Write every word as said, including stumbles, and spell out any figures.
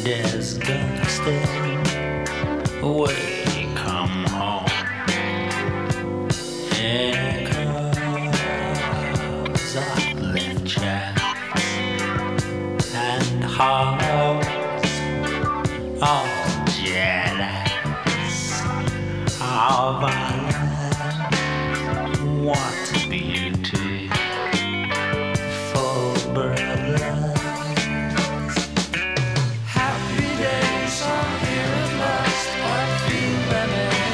disgusting. We come home in cars of chaff and hearts all jealous of our love.